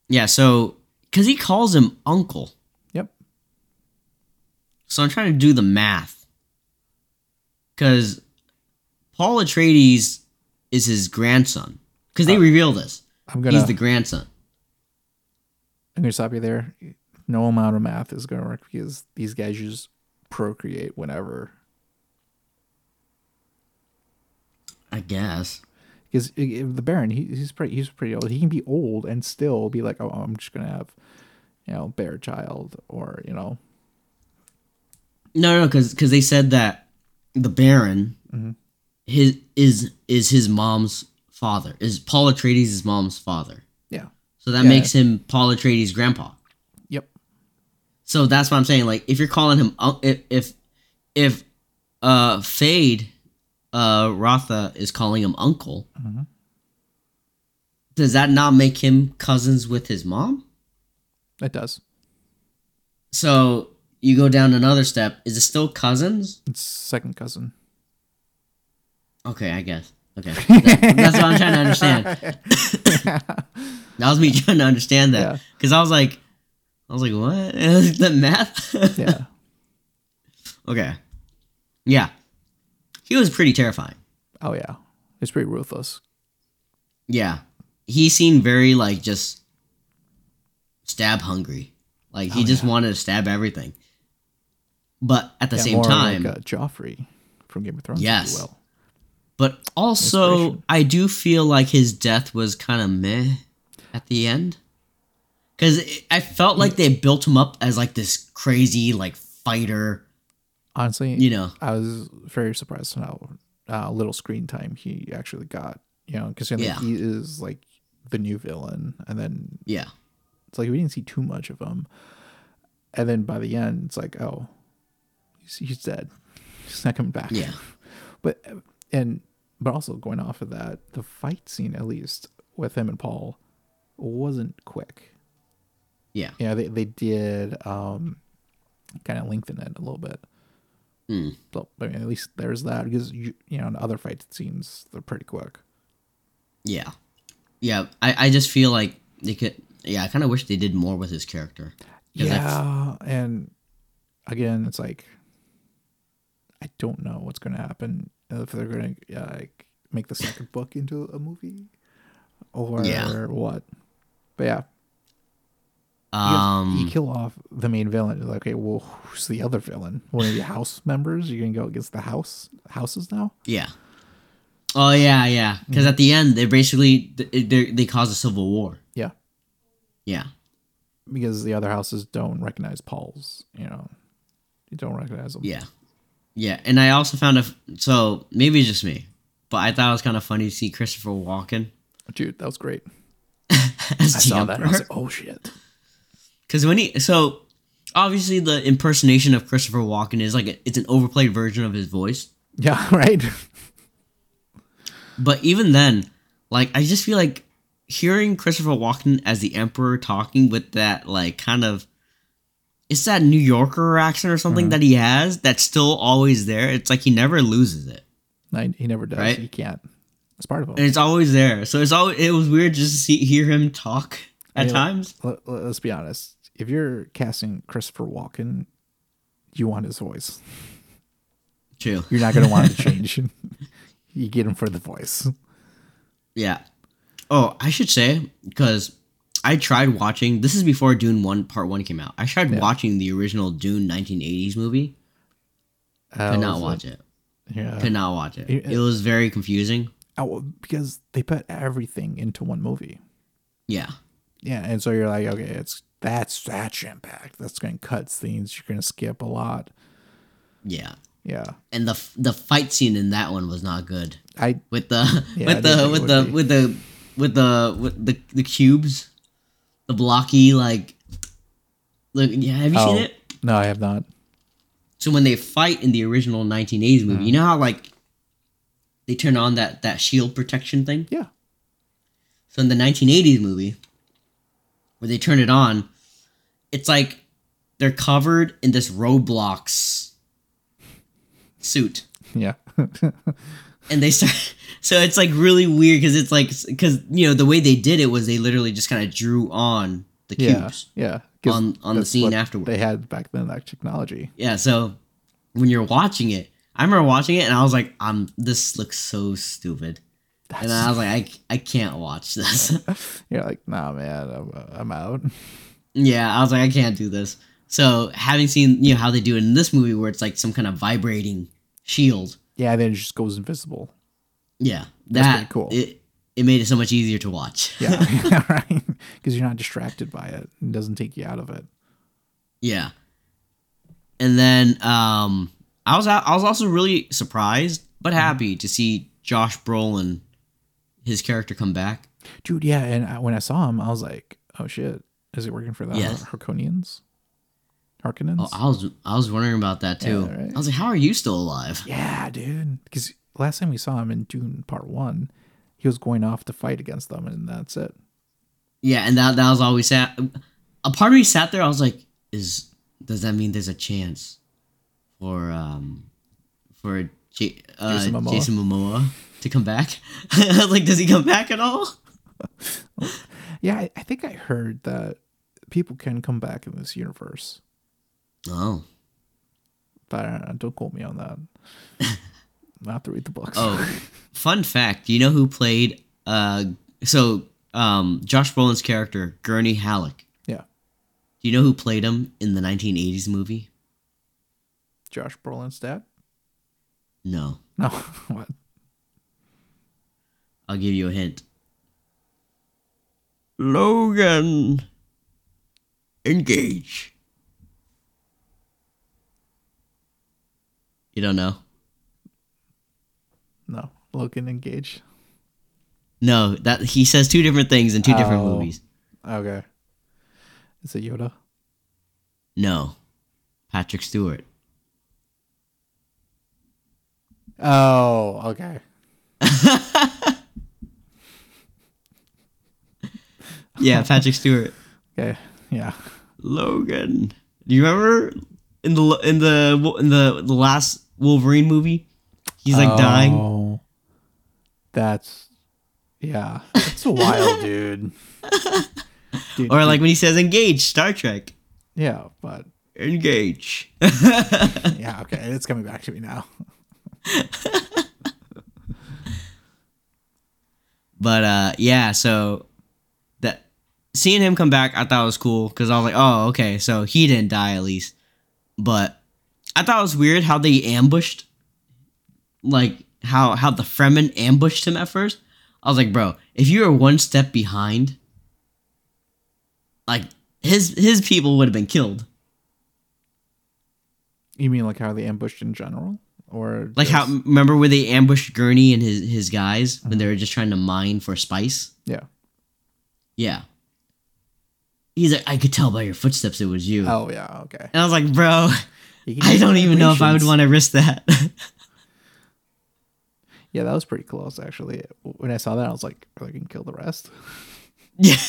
Yeah, so because he calls him uncle, Yep. so I'm trying to do the math. Because Paul Atreides is his grandson. Because they Uh, reveal this. I'm gonna He's the grandson. I'm gonna stop you there. No amount of math is gonna work because these guys just procreate whenever. I guess. Because the Baron, he, he's pretty he's pretty old. He can be old and still be like, oh, I'm just gonna have, you know, bear child, or you know. No, no, because because they said that the Baron Mm-hmm. his is is his mom's father. Is Paul Atreides his mom's father? Yeah. So that Yeah. makes him Paul Atreides' grandpa. Yep. So that's what I'm saying. Like, if you're calling him un- if if if uh Fade uh Rotha is calling him uncle, Mm-hmm. does that not make him cousins with his mom? It does. So you go down another step. Is it still cousins? It's second cousin. Okay, I guess. Okay, That- that's what I'm trying to understand. That was me trying to understand Yeah. that because I was like, I was like, what? The math? Yeah. Okay. Yeah. He was pretty terrifying. Oh yeah. It's pretty ruthless. Yeah. He seemed very like just stab hungry. Like he Oh, just yeah. wanted to stab everything. But at the Yeah, same more time, like uh, Joffrey from Game of Thrones. Yes. If you will. but also Inspiration. I do feel like his death was kind of meh at the end. Cuz I felt like they built him up as like this crazy like fighter, Honestly, you know. I was very surprised how uh, little screen time he actually got. You know, because Yeah. he is like the new villain, and then Yeah. it's like we didn't see too much of him. And then by the end, it's like, oh, he's, he's dead. He's not coming back. Yeah. But and but also going off of that, the fight scene at least with him and Paul wasn't quick. Yeah. Yeah, they they did um, kind of lengthen it a little bit. Mm. So I mean, at least there's that because you you know in other fight scenes they're pretty quick. Yeah. Yeah, I, I just feel like they could. Yeah, I kind of wish they did more with his character. 'Cause I f- Yeah, and again, it's like I don't know what's going to happen if they're going to uh, like make the second book into a movie or Yeah. what. But yeah, you, um, you kill off the main villain. You're like, okay, well, who's the other villain? One of the house members? You're going to go against the house houses now? yeah. Oh yeah, yeah. Because at the end, they basically they they they cause a civil war. Yeah, Yeah. because the other houses don't recognize Paul's. You know, you don't recognize them. Yeah. Yeah, and I also found a so maybe it's just me, but I thought it was kind of funny to see Christopher Walken Dude, that was great. as I the saw that. And I was Emperor. like, oh shit. Because when he so obviously the impersonation of Christopher Walken is like a, it's an overplayed version of his voice. Yeah, right. But even then, like I just feel like hearing Christopher Walken as the Emperor talking with that like kind of it's that New Yorker accent or something Mhm. that he has that's still always there. It's like he never loses it. No, he never does. Right? He can't. It's part of him. And it's always there. So it's always it was weird just to see hear him talk I at mean, times. Let, us be honest. If you're casting Christopher Walken, you want his voice. True. You're not going to want it to change. You get him for the voice. Yeah. Oh, I should say because I tried watching. This is before Dune One Part One came out. I tried Yeah. watching the original Dune nineteen eighties movie. Could not watch it. Yeah. Could not watch it. It- It was very confusing. Oh, because they put everything into one movie. Yeah. Yeah, and so you're like, okay, it's that's that's impact. That's going to cut scenes. You're going to skip a lot. Yeah. Yeah, And the the fight scene in that one was not good. I With the Yeah, I with didn't the think it with would the be. with the with the with the the cubes, the blocky like. Look, yeah, have you oh, seen it? no, I have not. So when they fight in the original nineteen eighties movie, you know how like they turn on that that shield protection thing? Yeah, So in the nineteen eighties movie, where they turn it on, it's like they're covered in this Roblox suit. yeah. and they start. So it's like really weird because it's like because you know the way they did it was they literally just kind of drew on the cubes Yeah, yeah. 'Cause on on the that's scene what afterwards. they had back then, that technology. Yeah, so when you're watching it, I remember watching it and I was like, "Um, this looks so stupid," That's, and I was like, "I I can't watch this." you're like, nah, man, I'm, I'm out. Yeah, I was like, I can't do this. So having seen you know how they do it in this movie, where it's like some kind of vibrating shield. Yeah, then it just goes invisible. Yeah, That's that pretty cool. It it made it so much easier to watch. Yeah, yeah, right. Because you're not distracted by it. It doesn't take you out of it. Yeah. And then um, I was I was also really surprised but happy to see Josh Brolin, his character, come back. Dude, yeah, and I, when I saw him, I was like, oh shit, is he working for the Yes. Har- Harkonians? Harkonnens? Oh, I was I was wondering about that too. Yeah, right. I was like, how are you still alive? Yeah, dude. Because last time we saw him in Dune Part One, he was going off to fight against them, and that's it. Yeah, and that that was all we sat. A part of me sat there. I was like, is does that mean there's a chance for um for J- uh, Jason Momoa. Jason Momoa to come back? I was like, does he come back at all? Yeah, I, I think I heard that people can come back in this universe, Oh. but uh, don't quote me on that. I have to read the books. Oh, fun fact. Do you know who played uh so um Josh Brolin's character, Gurney Halleck? Yeah, Do you know who played him in the nineteen eighties movie? Josh Brolin's dad. No. No, what? I'll give you a hint. Logan. Engage. You don't know? No, Logan and Gage. No, that he says two different things in two different Oh. movies. Okay, is it Yoda? No. Patrick Stewart. Oh, okay. Yeah, Patrick Stewart. Okay, yeah. Logan. Do you remember in the in the in the the last Wolverine movie? He's like dying. Oh, that's yeah. That's a while, dude. Dude, Or dude, like when he says engage, Star Trek. yeah, but Engage. yeah, okay, it's coming back to me now. But uh yeah, so that seeing him come back I thought was cool because I was like, oh, okay, so he didn't die at least. But I thought it was weird how they ambushed like how how the Fremen ambushed him at first. I was like, bro, if you were one step behind, like his his people would have been killed. You mean like how they ambushed in general, or Like how just- remember where they ambushed Gurney and his his guys when they were just trying to mine for spice? Yeah. Yeah. He's like, I could tell by your footsteps it was you. Oh yeah. Okay. And I was like, bro, You can I do don't even know if I would calculations. want to risk that. Yeah, that was pretty close actually. When I saw that, I was like, "Are they gonna kill the rest?" Yeah.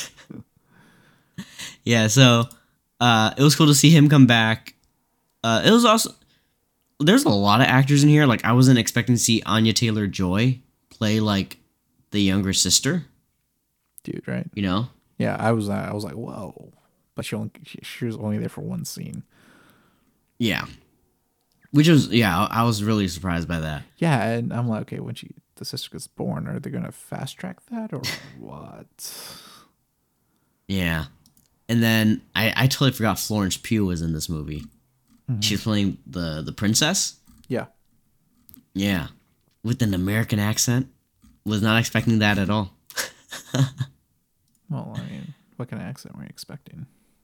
Yeah, so uh, it was cool to see him come back. Uh, it was also there's a lot of actors in here. Like I wasn't expecting to see Anya Taylor-Joy play like the younger sister. Dude, right? You know? Yeah, I was. Uh, I was like, "Whoa!" But she only she, she was only there for one scene. Yeah. Which was yeah, I I was really surprised by that. Yeah, and I'm like, okay, when she the sister gets born, are they gonna fast track that or what? Yeah. And then I, I totally forgot Florence Pugh was in this movie. She was playing the the princess. Yeah. Yeah. With an American accent. Was not expecting that at all. Well, I mean, what kind of accent were you expecting?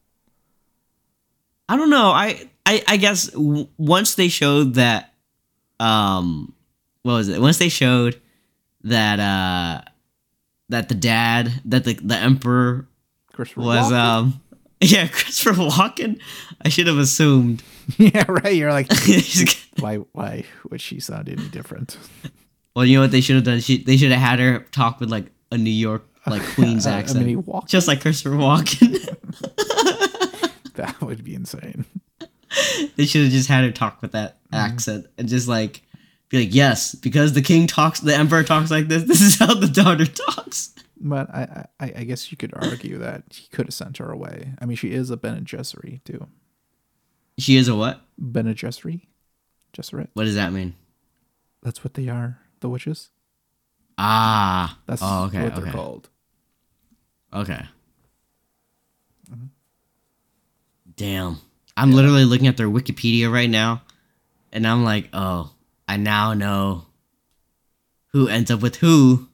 I don't know. I I, I guess w- once they showed that, um, what was it? Once they showed that uh, that the dad, that the the emperor Christopher was Walken? um, yeah, Christopher Walken. I should have assumed. Yeah, right. You're like, Well, why? Why would she sound any different? you know what they should have done? She, they should have had her talk with like a New York like Queens Uh, I accent, mean, he walked. just like Christopher Walken. That would be insane. They should have just had her talk with that accent and just like Be like, yes, because the king talks, the emperor talks like this. This is how the daughter talks. But I, I, I guess you could argue that he could have sent her away. I mean, she is a Bene Gesserit too. She is a what? Bene Gesserit? Gesserit? What does that mean? That's what they are, the witches. Ah. That's oh, okay, what they're okay. called. Okay. Mm-hmm. Damn. I'm yeah. literally looking at their Wikipedia right now, and I'm like, oh, I now know who ends up with who.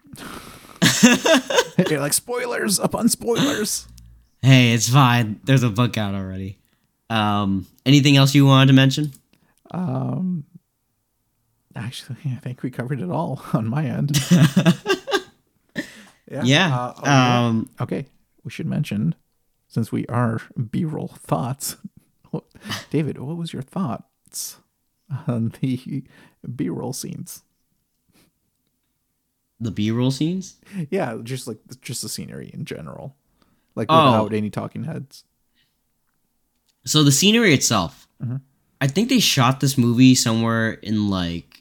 You're like, spoilers upon spoilers. Hey, it's fine. There's a book out already. Um, anything else you wanted to mention? Um, actually, I think we covered it all on my end. yeah. Yeah. Uh, oh, um, yeah. Okay. We should mention, since we are B-roll thoughts, David, what was your thoughts on the B-roll scenes? The B-roll scenes? Yeah, just like just the scenery in general, like oh. without any talking heads. So the scenery itself, mm-hmm. I think they shot this movie somewhere in like,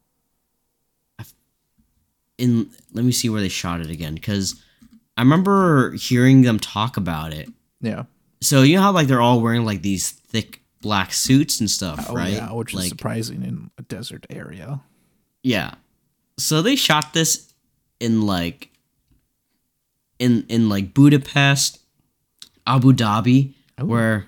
in let me see where they shot it again, because I remember hearing them talk about it. Yeah. So you know how like they're all wearing like these thick black suits and stuff, oh, right? Yeah, which like, is surprising in a desert area. Yeah. So they shot this in like in in like Budapest, Abu Dhabi, Ooh. where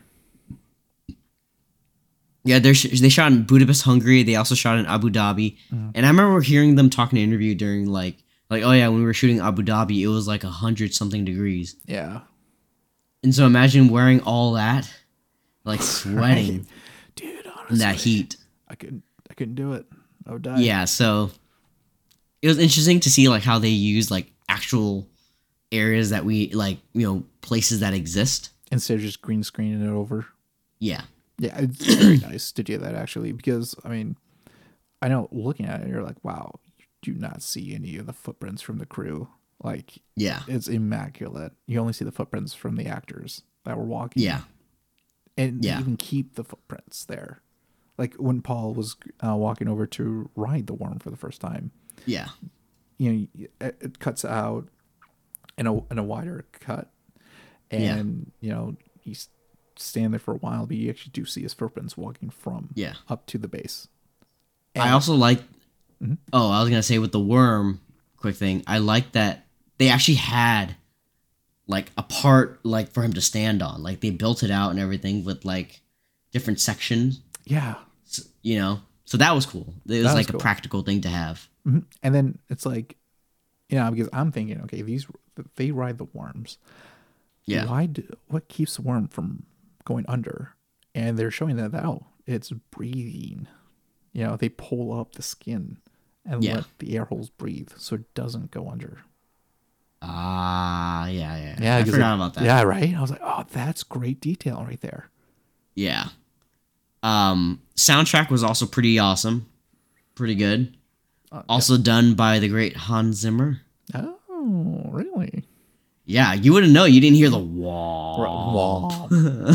yeah, they they shot in Budapest, Hungary. They also shot in Abu Dhabi, mm-hmm. and I remember hearing them talking in an interview during like like oh yeah, when we were shooting Abu Dhabi, it was like a hundred something degrees. Yeah, and so imagine wearing all that, like sweating, right. Dude, honestly, in that heat. I couldn't, I couldn't do it. I would die. Yeah, so it was interesting to see like how they use like actual areas that we like, you know, places that exist instead of just green screening it over. Yeah. Yeah, it's very nice to do that actually, because I mean, I know looking at it, you're like, wow, you do not see any of the footprints from the crew. Like, yeah, it's immaculate. You only see the footprints from the actors that were walking. Yeah, and yeah. you even keep the footprints there. Like when Paul was uh, walking over to ride the worm for the first time. Yeah, you know, it, it cuts out in a in a wider cut, and yeah. you know he's stand there for a while, but you actually do see his footprints walking from yeah up to the base. And I also like. Mm-hmm. Oh, I was gonna say with the worm. Quick thing, I like that they actually had like a part like for him to stand on. Like they built it out and everything with like different sections. Yeah, so, you know, so that was cool. It was that like was cool. a practical thing to have. Mm-hmm. And then it's like, you know, because I'm thinking, okay, these they ride the worms. Yeah. Why do what keeps the worm from going under? And they're showing that out. It's breathing. You know, they pull up the skin and yeah. let the air holes breathe so it doesn't go under. Ah, uh, yeah, yeah. Yeah, I forgot it, about that. Yeah, right? I was like, oh, that's great detail right there. Yeah. Um, soundtrack was also pretty awesome. Pretty good. Uh, also yeah. done by the great Hans Zimmer. Oh, really? Yeah, you wouldn't know. You didn't hear the wah. Wah.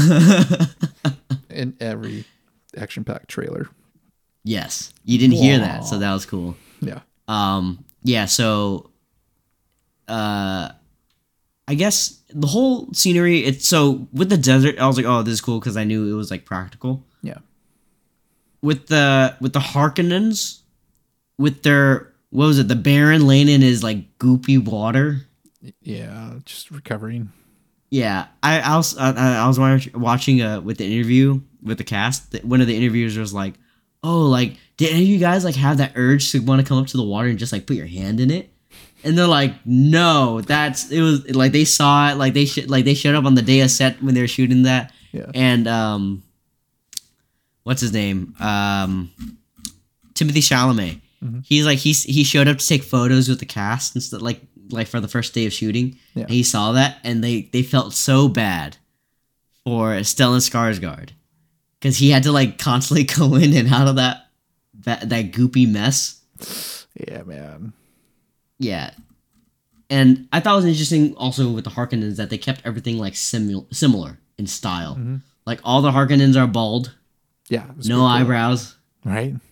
In every action-packed trailer. Yes, you didn't Wah. hear that, so that was cool. Yeah. Um. Yeah. So, uh, I guess the whole scenery. It's so with the desert. I was like, oh, this is cool because I knew it was like practical. Yeah. With the with the Harkonnens, with their what was it? The Baron laying in his like goopy water. Yeah, just recovering. Yeah, I, I was I, I was watching uh with the interview with the cast. One of the interviewers was like, "Oh, like did any of you guys like have that urge to want to come up to the water and just like put your hand in it?" And they're like, "No, that's it was like they saw it like they sh- like they showed up on the day of set when they were shooting that." Yeah. And um, what's his name? Um, Timothy Chalamet. Mm-hmm. He's like he's he showed up to take photos with the cast and stuff like. like for the first day of shooting, yeah. and he saw that, and they, they felt so bad for Stellan Skarsgård because he had to like constantly go in and out of that that that goopy mess. Yeah, man. Yeah, and I thought it was interesting also with the Harkonnens that they kept everything like simul- similar in style. Mm-hmm. Like all the Harkonnens are bald. Yeah, no eyebrows. Right.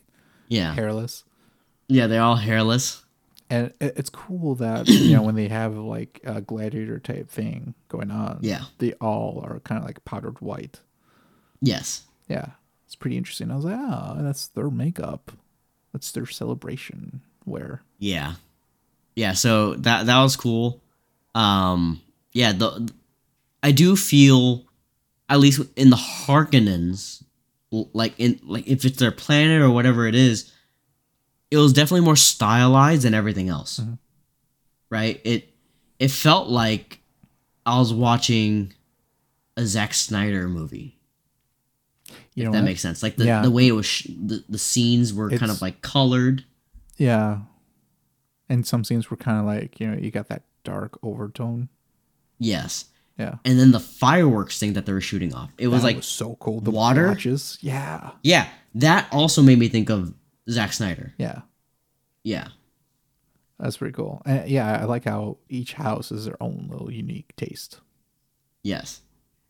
Yeah. hairless. Yeah, they're all hairless. And it, it's cool that you know when they have like a gladiator type thing going on, Yeah. they all are kind of like powdered white. Yes. Yeah, it's pretty interesting. I was like, oh, that's their makeup. That's their celebration wear. Yeah. Yeah, so that that was cool. Um yeah, the I do feel at least in the Harkonnens, l- like in like if it's their planet or whatever it is, it was definitely more stylized than everything else. Mhm. Right? It it felt like I was watching a Zack Snyder movie. You If know that what? makes sense. Like the, Yeah. the way it was sh- the, the scenes were kind It's- of like colored. Yeah, and some scenes were kind of like you know you got that dark overtone. Yes. Yeah, And then the fireworks thing that they were shooting off. It was that like was so cool. The water? watches. Yeah, yeah, that also made me think of Zack Snyder. yeah, Yeah. that's pretty cool. And yeah, I like how each house is their own little unique taste. Yes.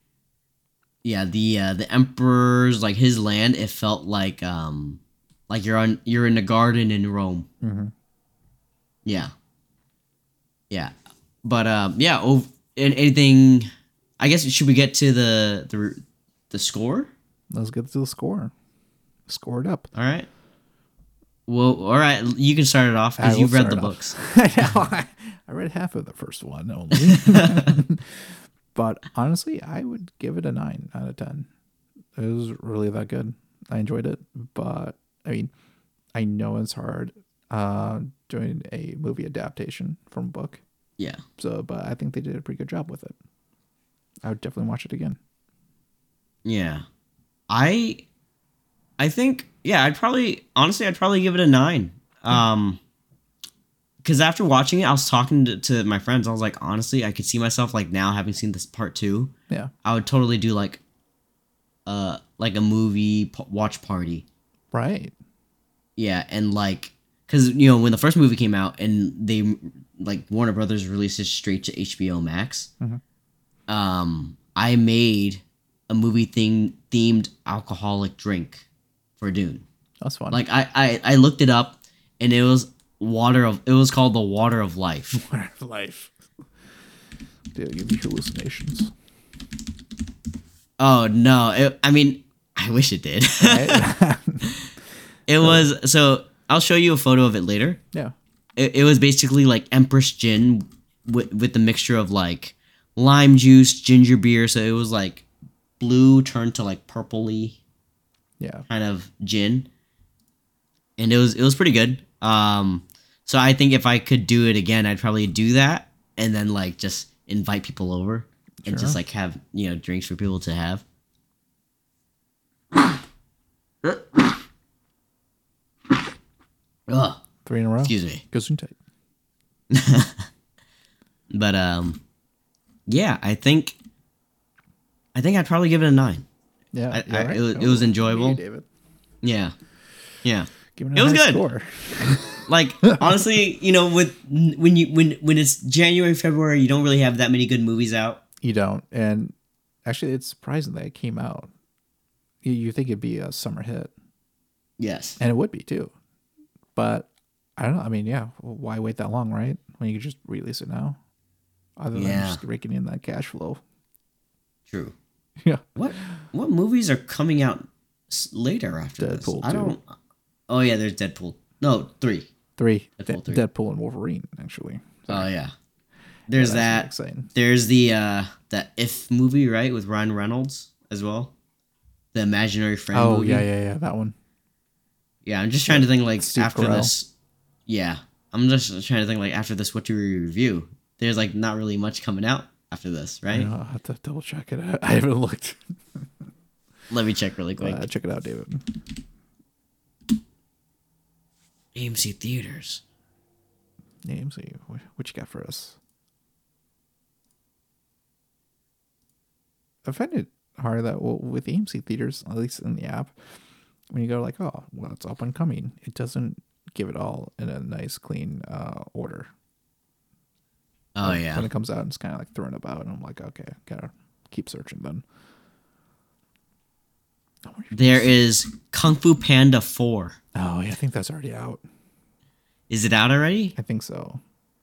Yeah, the uh, the emperor's like his land. It felt like um like you're on you're in a garden in Rome. Mm-hmm. Yeah. Yeah, but um yeah. Ov- and anything? I guess should we get to the the the score? Let's get to the score. Score it up. All right. Well, all right. You can start it off I because will you've read start the it off. books. I know. I, I read half of the first one only. But honestly, I would give it a nine out of ten. It was really that good. I enjoyed it. But I mean, I know it's hard uh, doing a movie adaptation from a book. Yeah. So, but I think they did a pretty good job with it. I would definitely watch it again. Yeah. I I think yeah, I'd probably honestly I'd probably give it a nine. Um because after watching it, I was talking to, to my friends. I was like, honestly, I could see myself like now having seen this part two. Yeah. I would totally do like uh like a movie p- watch party. Right. Yeah, and like cuz you know, when the first movie came out and they like Warner Brothers released it straight to H B O Max. Mhm. Um I made a movie thing themed alcoholic drink for Dune. That's fun. Like I, I I looked it up and it was water of it was called the water of life. Water of life. Dude, give me hallucinations. Oh no. It, I mean, I wish it did. Right? It was so I'll show you a photo of it later. Yeah. It, it was basically like Empress gin with with the mixture of like lime juice, ginger beer, so it was like blue turned to like purpley Yeah. kind of gin. And it was it was pretty good. Um so I think if I could do it again, I'd probably do that and then like just invite people over and Sure. just like have, you know, drinks for people to have. Ugh, Three in a row. excuse me. Gesundheit. But um yeah, I think I think I'd probably give it a nine. Yeah. I- you're I- right. it was- it was Oh, enjoyable. you, David. Yeah. Yeah. Give it, It a was high good. Score. Like honestly, you know, with when you when when it's January, February, you don't really have that many good movies out. You don't. And actually, it's surprising that it came out. You, you think it'd be a summer hit, Yes. and it would be too. But I don't know. I mean, yeah, why wait that long, right? When you could just release it now, other than Yeah. just raking in that cash flow. True. Yeah. What what movies are coming out s- later after Deadpool this? I two. don't. Oh yeah, there's Deadpool. No, three. Three. Deadpool De- three. Deadpool and Wolverine, actually. Oh yeah. There's Yeah, that's that. really exciting. There's the uh that If movie, right, with Ryan Reynolds as well. The imaginary friend Oh movie. yeah, yeah, yeah. That one. Yeah, I'm just trying to think like Steve after Carell. this. Yeah, I'm just trying to think like after this, what do we review? There's like not really much coming out after this, I right? know, I'll have to double check it out. I haven't looked. Let me check really quick. Uh, check it out, David. A M C theaters. Name, see what, what you got for us. I find it hard that well, with A M C theaters, at least in the app, when you go like, oh, well, it's up and coming, it doesn't give it all in a nice, clean uh, order. Oh Like, yeah. When it comes out, it's kind of like thrown about, and I'm like, okay, gotta keep searching then. I wonder if There it's- is Kung Fu Panda four. Oh, yeah, I think that's already out. Is it out already? I think so.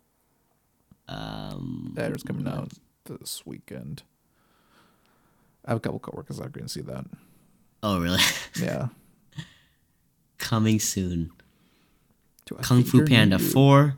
Um, That is coming out this weekend. I have a couple coworkers that are going to see that. oh, really? Yeah. Coming soon. To a Kung Fu theater Panda near you. four.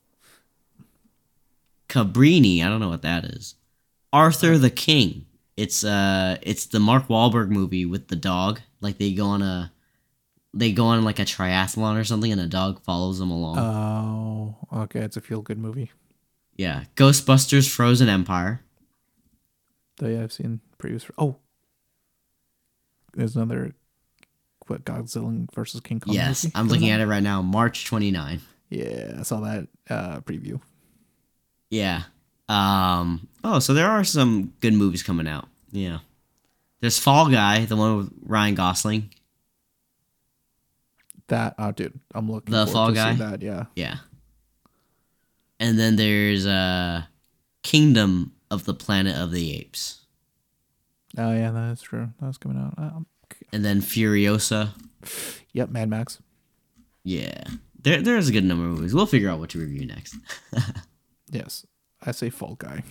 Cabrini. I don't know what that is. Arthur the King. It's uh, it's the Mark Wahlberg movie with the dog. Like they go on a, they go on like a triathlon or something, and a dog follows them along. Oh, okay. It's a feel-good movie. Yeah. Ghostbusters: Frozen Empire. Oh, yeah, I've seen previews. For, oh, there's another, what, Godzilla versus King Kong Yes, movie I'm coming looking out? at it right now. March twenty-ninth. Yeah, I saw that uh, preview. Yeah. Um. Oh, so there are some good movies coming out. Yeah. There's Fall Guy, the one with Ryan Gosling. That, oh, dude, I'm looking The forward Fall to Guy? see that, yeah. Yeah. And then there's uh, Kingdom of the Planet of the Apes. Oh, yeah, that is true. That's coming out. Um, And then Furiosa. yep, Mad Max. Yeah. There, there's a good number of movies. We'll figure out what to review next. Yes, I say Fall Guy.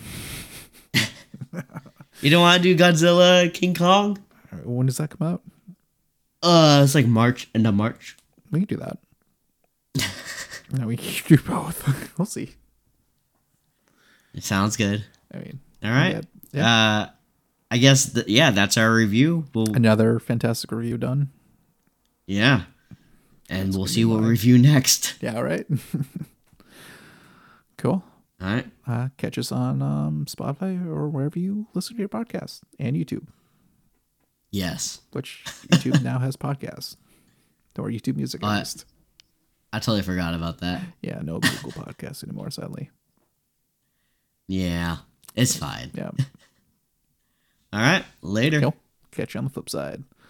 You don't want to do Godzilla, King Kong? All right, when does that come out? Uh, it's like March, end of March. We can do that. No, we can do both. We'll see. It sounds good. I mean, All right. yeah, yeah. Uh, I guess, th- yeah, that's our review. We'll, Another fantastic review done. yeah. And That's we'll gonna see be what we mine. review next. Yeah, all right. Cool. All right. Uh, catch us on um, Spotify or wherever you listen to your podcast, and YouTube, Yes. which YouTube now has podcasts, or YouTube Music at Uh, least. I totally forgot about that. Yeah, no Google Podcasts anymore, sadly. Yeah. It's fine. Yeah. All right. Later. Cool. Catch you on the flip side.